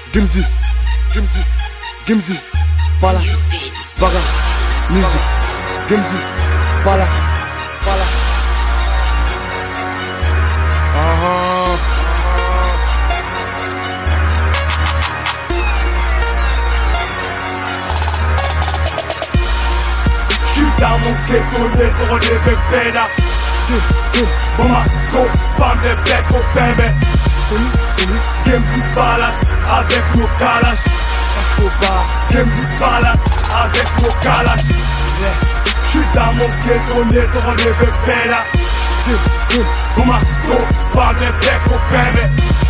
Gimzi, Gimzi, Gimzi, Palace, Baga, Music, Gimzi, Palace, Palace. J'suis dans mon ghetto, les drôles de bébés là. Bon ma go, femme de bec au bébé. Gimzi Palace avec nos calaches. Escobar, Gimzi Palace avec nos calaches. J'suis dans mon ghetto, les drôles de bébés là. Bon ma go, femme de bec au bébé.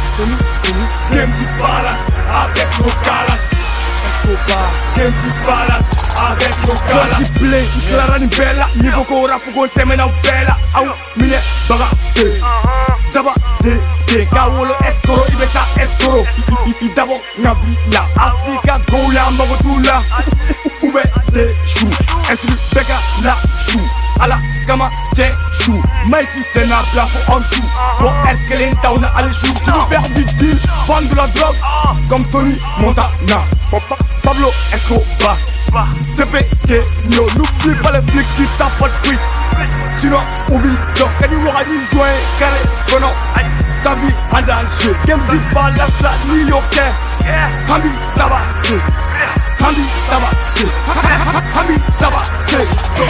Gimzi Palace avec nos calaches. Escobar, Gimzi Palace avec nos calaches. Classe play, Clara ni bella, niveau kora pour qu'on t'aime na bella. Au mine baga te, jaba te, kawolo escoro, ibesa escoro. Idabo ngabi la Africa gola magotula. Ube de chou, instru beka la chou. Ala kama che chou, Mikey t'es na plafond en chou. Pour être qu'elle est down à l'échou. Tu veux faire du deal, vendre de la drogue, comme Tony Montana. Pablo Escobar, CPK, yo, n'oublie pas les flics si t'as pas de fric. Sinon, oublie donc, t'as dit voir à du joint, carré, kono, ta vie en danger. Gimzi Palace la New Yorkais, Hambi tabassé, Hambi tabassé, Hambi tabassé.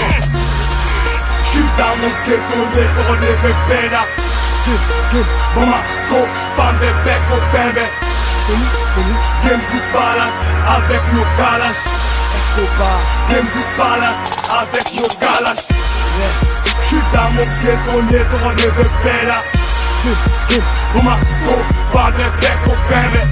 J'suis dans mon ghetto, les drôles de bébés là. Bon ma go, femme de bec au bébé. Gimzi Palace avec nos calaches. Escobar, Gimzi Palace avec nos calaches. J'suis dans mon ghetto, les drôles de bébés là. Bon ma go, femme de bec au bébé.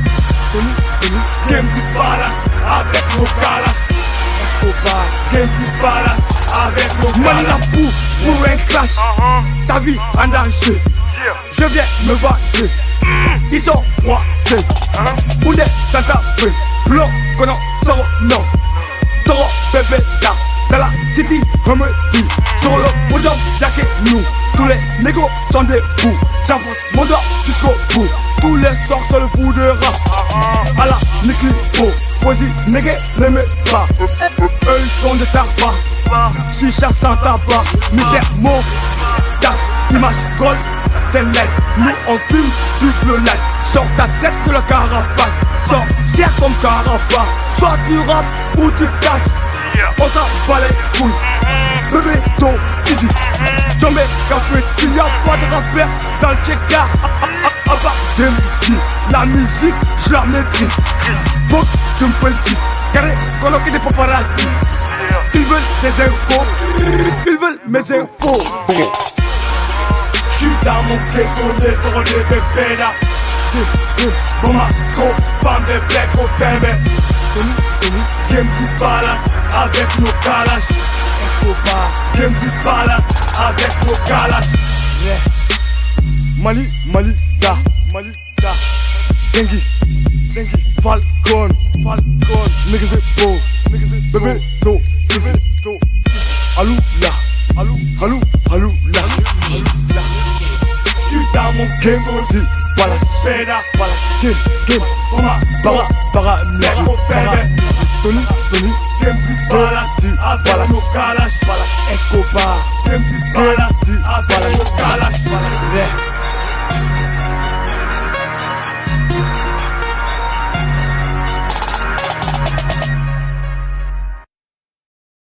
Gimzi Palace avec nos calaches. Escobar, Gimzi Palace avec nos calaches. Malina pour un clash, ta vie en danger. Je viens me venger. Ils sont froissés. On est Santa Fe, blanc, qu'on en sort non. Toro, bébé, là, dans la city, on me dit. Sur le podium, y'a que nous. Tous les négos sont des bouts. J'enfonce mon doigt jusqu'au bout. Tous les soirs sur le bout de rap. À la Niklipo, poésie, négué, ne me pas. Eux ils sont des tabacs. Chicha sans tabac. Mystère, mon taxe, image, gold. Nous on fume du light. Sors ta tête de la carapace. Sorcière comme carapace. Soit tu rappes ou tu casses. On s'en bat les couilles. Bébé ton easy. Tombé café, il n'y a pas de rappeur dans le check-up. À part Gimzi, la musique je la maîtrise. Faut que tu me félicites. Carré, coloquer des paparazzi. Ils veulent des infos. Ils veulent mes infos. J'suis dans mon ghetto, les drôles de bébés là. Bon ma go, femme de bec au bébé. Gimzi Palace avec nos calaches. Escobar, Gimzi Palace avec nos calaches. Mali, da, Zengi, Falcon, niggas c'est beau, bébé to, alou la. J'suis dans mon ghetto, Si, Palace, Pena, Kim, bon ma go, para, bec au bébé. Tony, Gimzi Palace avec nos calaches. Escobar, Gimzi Palace avec nos calaches.